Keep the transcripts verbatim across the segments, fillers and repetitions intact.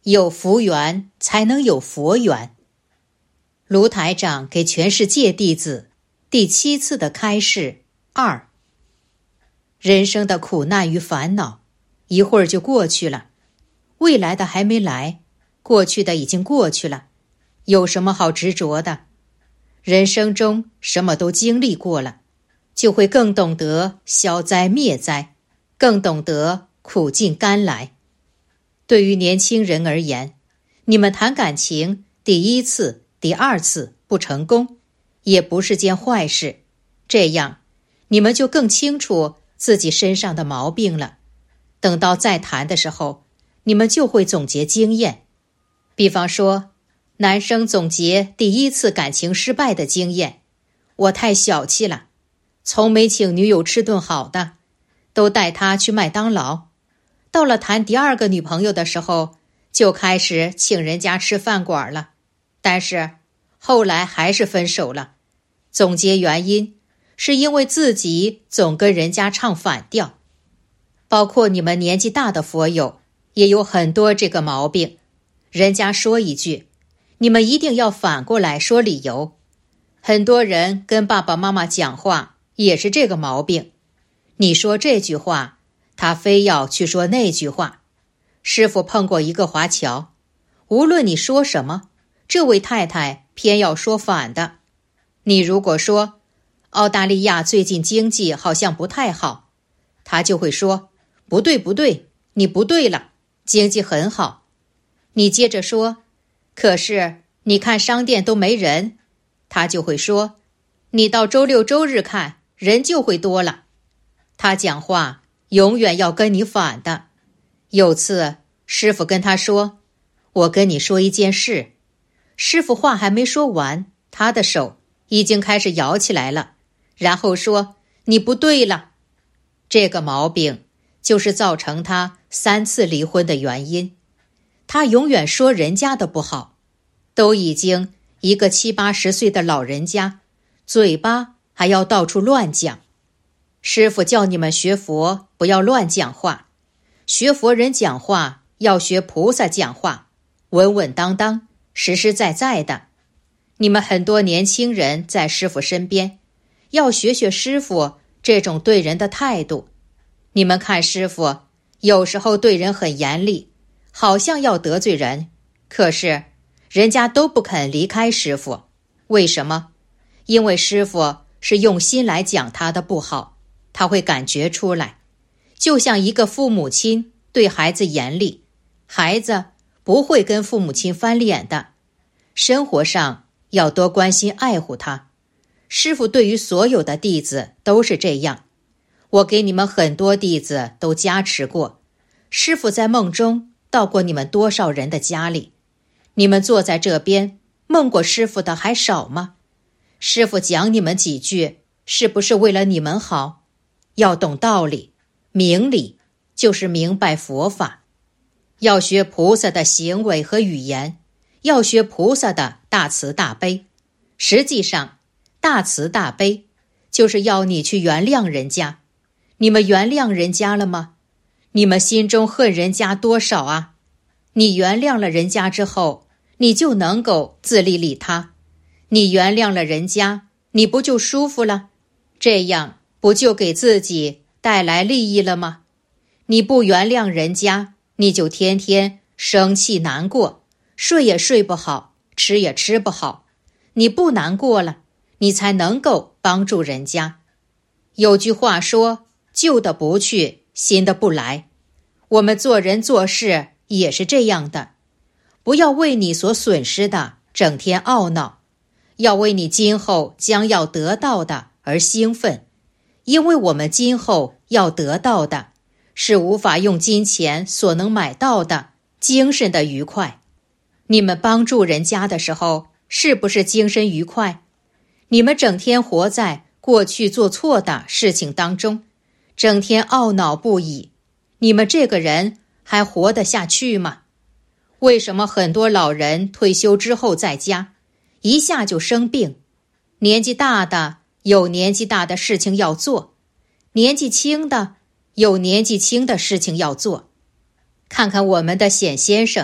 有福缘才能有佛缘。卢台长给全世界弟子第七次的开示二：人生的苦难与烦恼，一会儿就过去了，未来的还没来，过去的已经过去了，有什么好执着的？人生中什么都经历过了，就会更懂得消灾灭灾，更懂得苦尽甘来。对于年轻人而言，你们谈感情第一次、第二次不成功，也不是件坏事，这样你们就更清楚自己身上的毛病了。等到再谈的时候，你们就会总结经验。比方说，男生总结第一次感情失败的经验：我太小气了，从没请女友吃顿好的，都带她去麦当劳。到了谈第二个女朋友的时候，就开始请人家吃饭馆了，但是后来还是分手了。总结原因，是因为自己总跟人家唱反调。包括你们年纪大的佛友，也有很多这个毛病。人家说一句，你们一定要反过来说理由。很多人跟爸爸妈妈讲话也是这个毛病，你说这句话，他非要去说那句话。师父碰过一个华侨，无论你说什么，这位太太偏要说反的。你如果说澳大利亚最近经济好像不太好，他就会说不对不对，你不对了，经济很好。你接着说，可是你看商店都没人，他就会说你到周六周日看，人就会多了。他讲话永远要跟你反的。有次师父跟他说，我跟你说一件事。师父话还没说完，他的手已经开始摇起来了，然后说你不对了。这个毛病就是造成他三次离婚的原因。他永远说人家的不好，都已经一个七八十岁的老人家，嘴巴还要到处乱讲。师父叫你们学佛不要乱讲话，学佛人讲话要学菩萨讲话，稳稳当当，实实在在的。你们很多年轻人在师父身边，要学学师父这种对人的态度。你们看师父有时候对人很严厉，好像要得罪人，可是人家都不肯离开师父。为什么？因为师父是用心来讲他的不好，他会感觉出来。就像一个父母亲对孩子严厉，孩子不会跟父母亲翻脸的。生活上要多关心爱护他。师父对于所有的弟子都是这样。我给你们很多弟子都加持过，师父在梦中到过你们多少人的家里？你们坐在这边，梦过师父的还少吗？师父讲你们几句，是不是为了你们好？要懂道理，明理，就是明白佛法。要学菩萨的行为和语言，要学菩萨的大慈大悲。实际上，大慈大悲就是要你去原谅人家。你们原谅人家了吗？你们心中恨人家多少啊？你原谅了人家之后，你就能够自利利他。你原谅了人家，你不就舒服了？这样不就给自己带来利益了吗？你不原谅人家，你就天天生气难过，睡也睡不好，吃也吃不好。你不难过了，你才能够帮助人家。有句话说，旧的不去，新的不来。我们做人做事也是这样的，不要为你所损失的整天懊恼，要为你今后将要得到的而兴奋。因为我们今后要得到的是无法用金钱所能买到的精神的愉快。你们帮助人家的时候，是不是精神愉快？你们整天活在过去做错的事情当中，整天懊恼不已，你们这个人还活得下去吗？为什么很多老人退休之后在家，一下就生病？年纪大的有年纪大的事情要做，年纪轻的有年纪轻的事情要做。看看我们的显先生，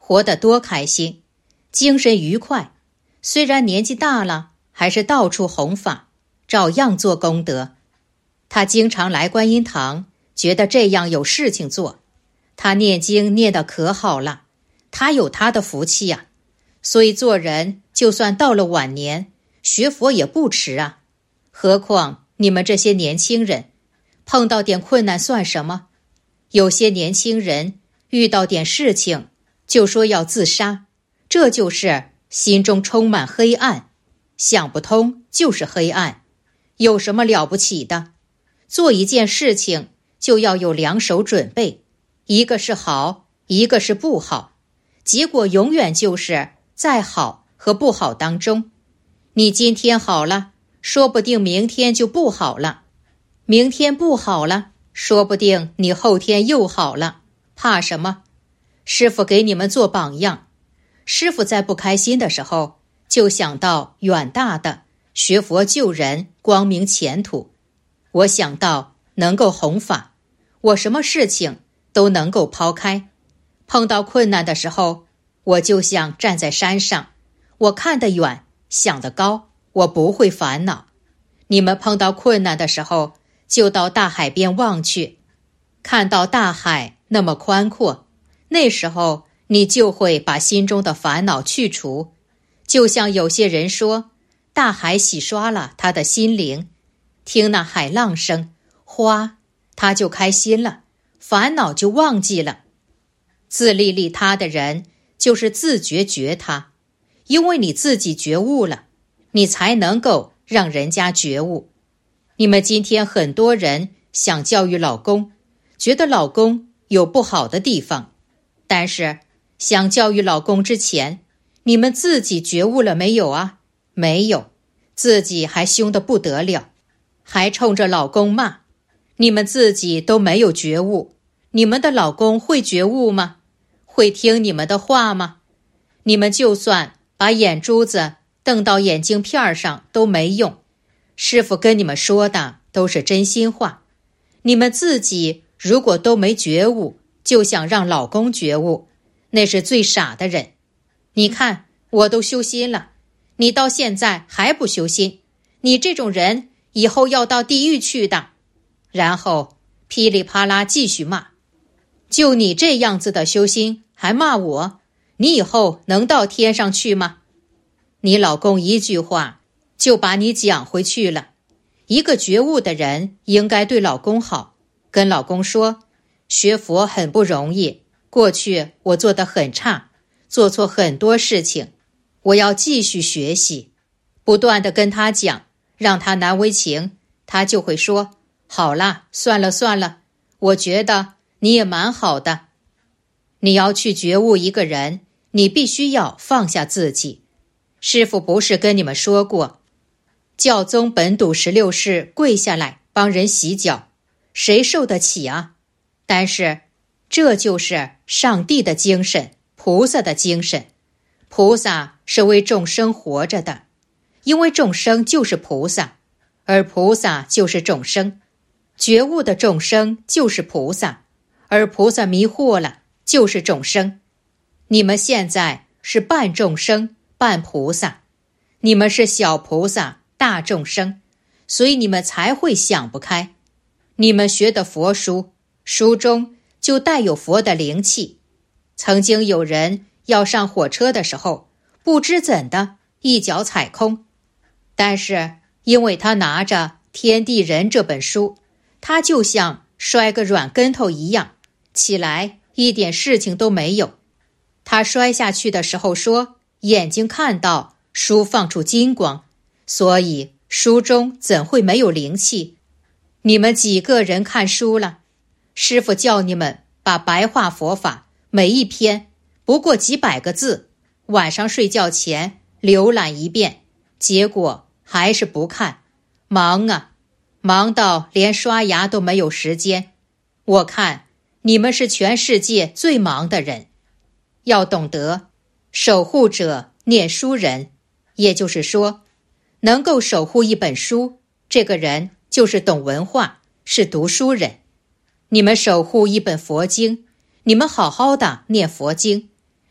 活得多开心，精神愉快。虽然年纪大了，还是到处弘法，照样做功德。他经常来观音堂，觉得这样有事情做。他念经念得可好了，他有他的福气啊。所以做人就算到了晚年，学佛也不迟啊。何况你们这些年轻人，碰到点困难算什么？有些年轻人遇到点事情就说要自杀，这就是心中充满黑暗，想不通就是黑暗，有什么了不起的？做一件事情就要有两手准备，一个是好，一个是不好，结果永远就是在好和不好当中。你今天好了，说不定明天就不好了，明天不好了，说不定你后天又好了，怕什么？师父给你们做榜样。师父在不开心的时候，就想到远大的学佛救人，光明前途。我想到能够弘法，我什么事情都能够抛开。碰到困难的时候，我就像站在山上，我看得远，想得高，我不会烦恼。你们碰到困难的时候，就到大海边望去，看到大海那么宽阔，那时候你就会把心中的烦恼去除。就像有些人说，大海洗刷了他的心灵，听那海浪声，哗，他就开心了，烦恼就忘记了。自利利他的人就是自觉觉他，因为你自己觉悟了，你才能够让人家觉悟。你们今天很多人想教育老公，觉得老公有不好的地方，但是想教育老公之前，你们自己觉悟了没有啊？没有，自己还凶得不得了，还冲着老公骂。你们自己都没有觉悟，你们的老公会觉悟吗？会听你们的话吗？你们就算把眼珠子瞪到眼镜片上都没用，师父跟你们说的都是真心话。你们自己如果都没觉悟，就想让老公觉悟，那是最傻的人。你看，我都修心了，你到现在还不修心，你这种人以后要到地狱去的。然后噼里啪啦继续骂，就你这样子的修心还骂我，你以后能到天上去吗？你老公一句话就把你讲回去了。一个觉悟的人应该对老公好，跟老公说，学佛很不容易，过去我做得很差，做错很多事情，我要继续学习，不断地跟他讲，让他难为情，他就会说，好啦，算了算了，我觉得你也蛮好的。你要去觉悟一个人，你必须要放下自己。师父不是跟你们说过，教宗本笃十六世跪下来帮人洗脚，谁受得起啊？但是这就是上帝的精神，菩萨的精神。菩萨是为众生活着的，因为众生就是菩萨，而菩萨就是众生。觉悟的众生就是菩萨，而菩萨迷惑了就是众生。你们现在是半众生半菩萨，你们是小菩萨大众生，所以你们才会想不开。你们学的佛书，书中就带有佛的灵气。曾经有人要上火车的时候，不知怎的一脚踩空，但是因为他拿着《天地人》这本书，他就像摔个软跟头一样，起来一点事情都没有。他摔下去的时候说，眼睛看到书放出金光，所以书中怎会没有灵气？你们几个人看书了？师父叫你们把白话佛法每一篇不过几百个字，晚上睡觉前浏览一遍，结果还是不看，忙啊，忙到连刷牙都没有时间。我看你们是全世界最忙的人。要懂得，守护者念书人，也就是说，能够守护一本书，这个人就是懂文化，是读书人。你们守护一本佛经，你们好好的念佛经，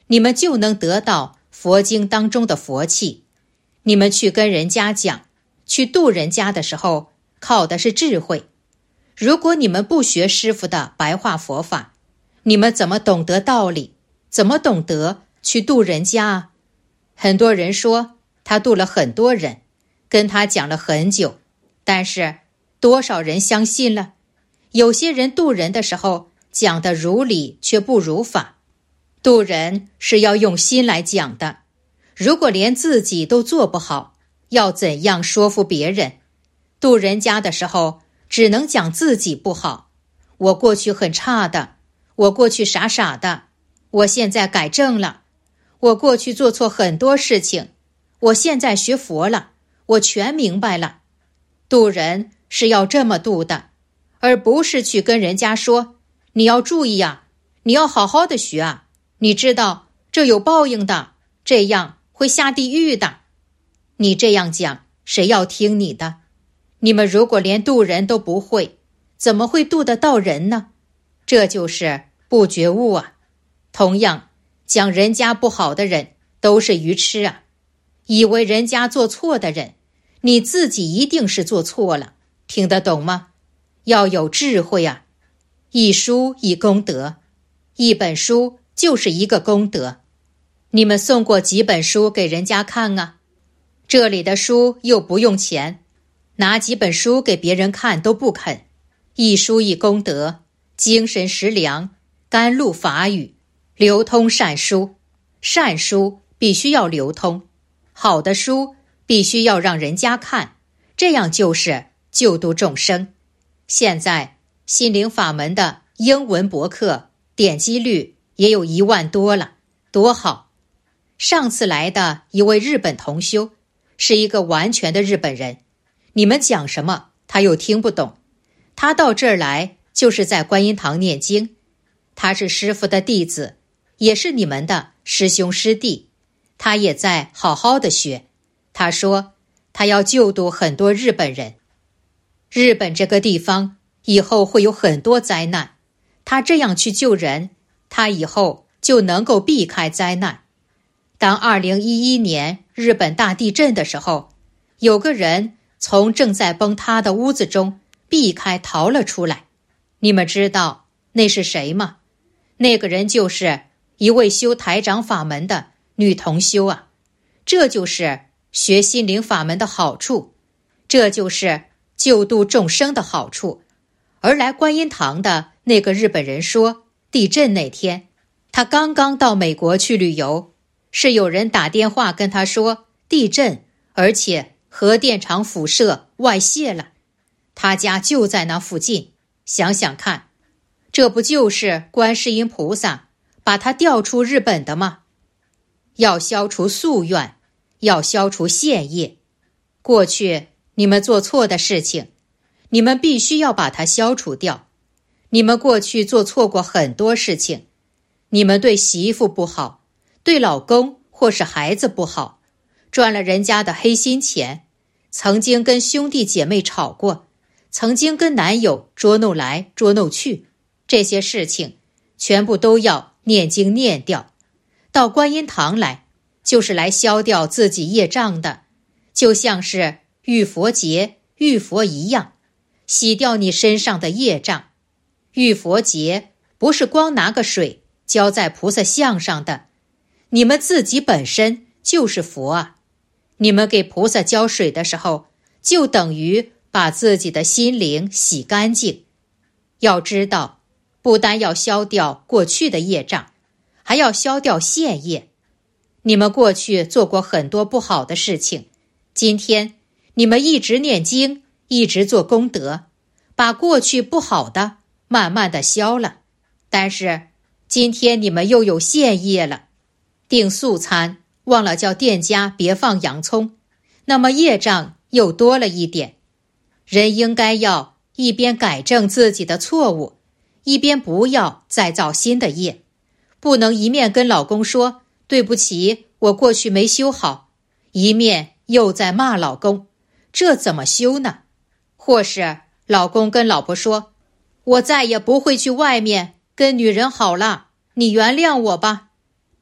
你们就能得到佛经当中的佛气。你们去跟人家讲，去度人家的时候，靠的是智慧。如果你们不学师父的白话佛法，你们怎么懂得道理？怎么懂得去度人家啊？很多人说他度了很多人，跟他讲了很久，但是多少人相信了？有些人度人的时候讲得如理却不如法。度人是要用心来讲的，如果连自己都做不好，要怎样说服别人？度人家的时候只能讲自己不好，我过去很差的，我过去傻傻的，我现在改正了，我过去做错很多事情，我现在学佛了，我全明白了。度人是要这么度的，而不是去跟人家说，你要注意啊，你要好好的学啊，你知道这有报应的，这样会下地狱的。你这样讲，谁要听你的？你们如果连度人都不会，怎么会度得到人呢？这就是不觉悟啊。同样，讲人家不好的人都是愚痴啊，以为人家做错的人，你自己一定是做错了，听得懂吗？要有智慧啊。一书一功德，一本书就是一个功德。你们送过几本书给人家看啊？这里的书又不用钱，拿几本书给别人看都不肯。一书一功德，精神食粮，甘露法语，流通善书。善书必须要流通，好的书必须要让人家看，这样就是救度众生。现在心灵法门的英文博客点击率也有一万多了，多好。上次来的一位日本同修，是一个完全的日本人，你们讲什么他又听不懂。他到这儿来就是在观音堂念经，他是师父的弟子，也是你们的师兄师弟，他也在好好的学。他说他要救度很多日本人，日本这个地方以后会有很多灾难，他这样去救人，他以后就能够避开灾难。当二零一一年日本大地震的时候，有个人从正在崩塌的屋子中避开逃了出来。你们知道那是谁吗？那个人就是一位修台长法门的女同修啊。这就是学心灵法门的好处，这就是救度众生的好处。而来观音堂的那个日本人说，地震那天他刚刚到美国去旅游，是有人打电话跟他说地震，而且核电厂辐射外泄了，他家就在那附近。想想看，这不就是观世音菩萨把他调出日本的吗？要消除夙愿，要消除现业。过去你们做错的事情，你们必须要把它消除掉。你们过去做错过很多事情，你们对媳妇不好，对老公或是孩子不好，赚了人家的黑心钱，曾经跟兄弟姐妹吵过，曾经跟男友捉弄来捉弄去，这些事情全部都要念经念掉。到观音堂来就是来消掉自己业障的，就像是浴佛节浴佛一样，洗掉你身上的业障。浴佛节不是光拿个水浇在菩萨像上的，你们自己本身就是佛啊。你们给菩萨浇水的时候，就等于把自己的心灵洗干净。要知道，不单要消掉过去的业障，还要消掉现业。你们过去做过很多不好的事情，今天你们一直念经，一直做功德，把过去不好的慢慢的消了。但是今天你们又有现业了，订素餐忘了叫店家别放洋葱，那么业障又多了一点。人应该要一边改正自己的错误，一边不要再造新的业。不能一面跟老公说对不起，我过去没修好，一面又在骂老公，这怎么修呢？或是老公跟老婆说，我再也不会去外面跟女人好了，你原谅我吧。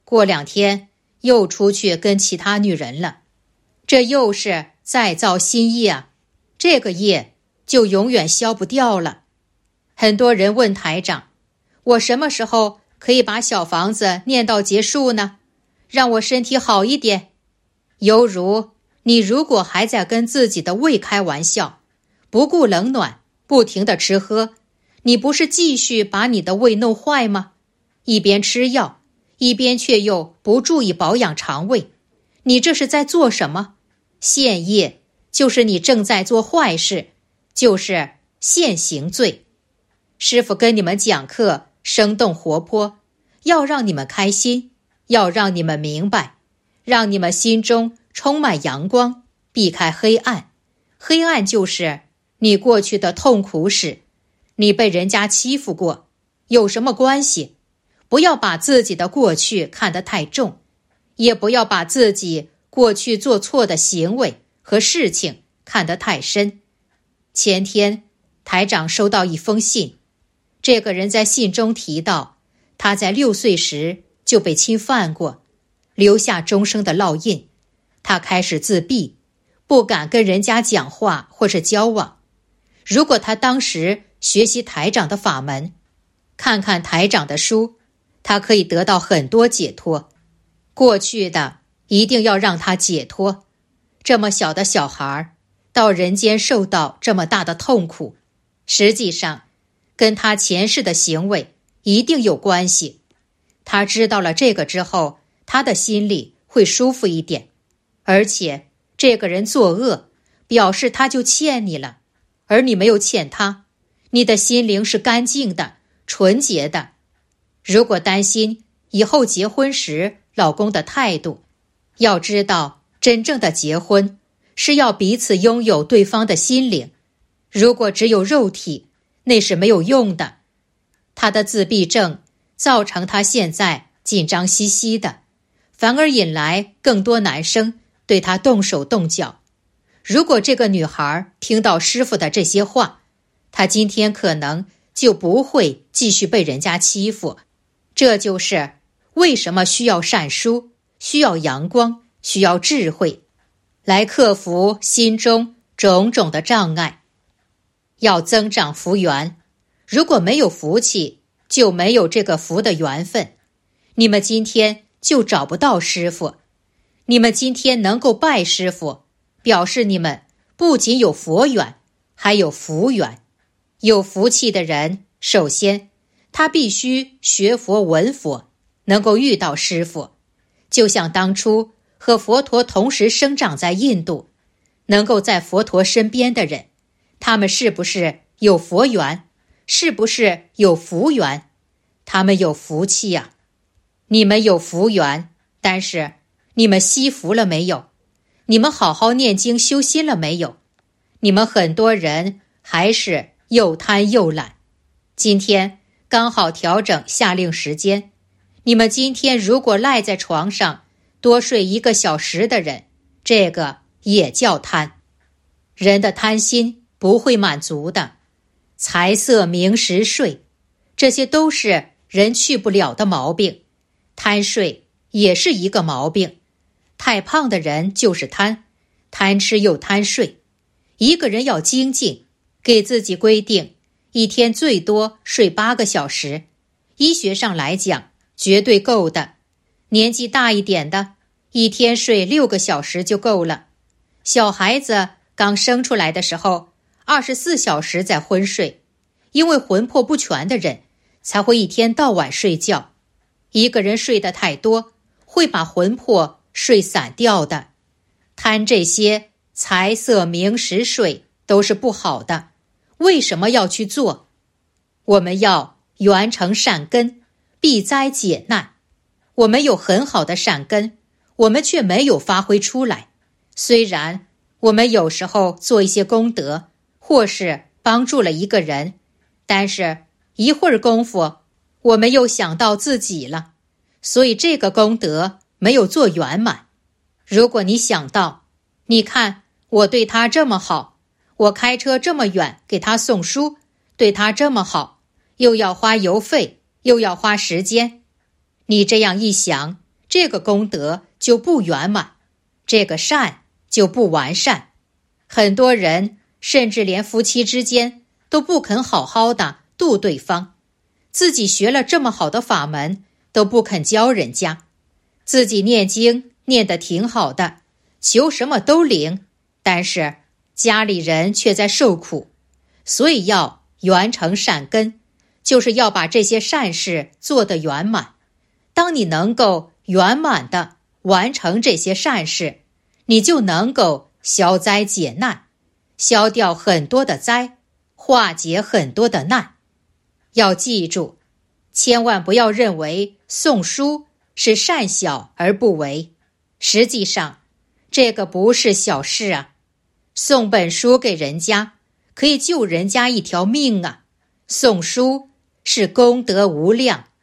过两天又出去跟其他女人了，这又是再造新业啊，这个业就永远消不掉了。很多人问台长，我什么时候可以把小房子念到结束呢？让我身体好一点。犹如你如果还在跟自己的胃开玩笑，不顾冷暖，不停地吃喝，你不是继续把你的胃弄坏吗？一边吃药，一边却又不注意保养肠胃，你这是在做什么？现业就是你正在做坏事，就是现行罪。师父跟你们讲课生动活泼，要让你们开心，要让你们明白，让你们心中充满阳光，避开黑暗。黑暗就是你过去的痛苦史，你被人家欺负过，有什么关系？不要把自己的过去看得太重，也不要把自己过去做错的行为和事情看得太深。前天台长收到一封信，这个人在信中提到，他在六岁时就被侵犯过，留下终生的烙印。他开始自闭，不敢跟人家讲话或是交往。如果他当时学习台长的法门，看看台长的书，他可以得到很多解脱。过去的一定要让他解脱。这么小的小孩到人间受到这么大的痛苦，实际上跟他前世的行为一定有关系。他知道了这个之后，他的心里会舒服一点。而且这个人作恶，表示他就欠你了，而你没有欠他，你的心灵是干净的、纯洁的。如果担心以后结婚时老公的态度，要知道真正的结婚是要彼此拥有对方的心灵。如果只有肉体，那是没有用的。他的自闭症造成他现在紧张兮兮的，反而引来更多男生对他动手动脚。如果这个女孩听到师父的这些话，她今天可能就不会继续被人家欺负。这就是为什么需要善书，需要阳光，需要智慧，来克服心中种种的障碍。要增长福缘，如果没有福气，就没有这个福的缘分。你们今天就找不到师父。你们今天能够拜师父，表示你们不仅有佛缘，还有福缘。有福气的人，首先他必须学佛闻佛，能够遇到师父。就像当初和佛陀同时生长在印度，能够在佛陀身边的人，他们是不是有佛缘？是不是有福缘？他们有福气呀、啊。你们有福缘，但是你们惜福了没有？你们好好念经修心了没有？你们很多人还是又贪又懒。今天刚好调整下令时间，你们今天如果赖在床上多睡一个小时的人，这个也叫贪。人的贪心不会满足的，财色名食睡，这些都是人去不了的毛病。贪睡也是一个毛病，太胖的人就是贪，贪吃又贪睡。一个人要精进，给自己规定一天最多睡八个小时，医学上来讲绝对够的。年纪大一点的，一天睡六个小时就够了。小孩子刚生出来的时候，二十四小时在昏睡，因为魂魄不全的人才会一天到晚睡觉。一个人睡得太多，会把魂魄睡散掉的。贪这些财色名食睡都是不好的，为什么要去做？我们要圆成善根，避灾解难。我们有很好的善根，我们却没有发挥出来。虽然我们有时候做一些功德，或是帮助了一个人，但是一会儿功夫我们又想到自己了，所以这个功德没有做圆满。如果你想到，你看我对他这么好，我开车这么远给他送书，对他这么好，又要花邮费，又要花时间。你这样一想， 这个功德就不圆满，这个善就不完善。很多人甚至连夫妻之间都不肯好好的度对方，自己学了这么好的法门都不肯教人家，自己念经念得挺好的，求什么都灵，但是家里人却在受苦。所以要圆成善根，就是要把这些善事做得圆满。当你能够圆满地完成这些善事，你就能够消灾解难，消掉很多的灾，化解很多的难。要记住，千万不要认为诵书是善小而不为，实际上这个不是小事啊。送本书给人家，可以救人家一条命啊！送书是功德无量，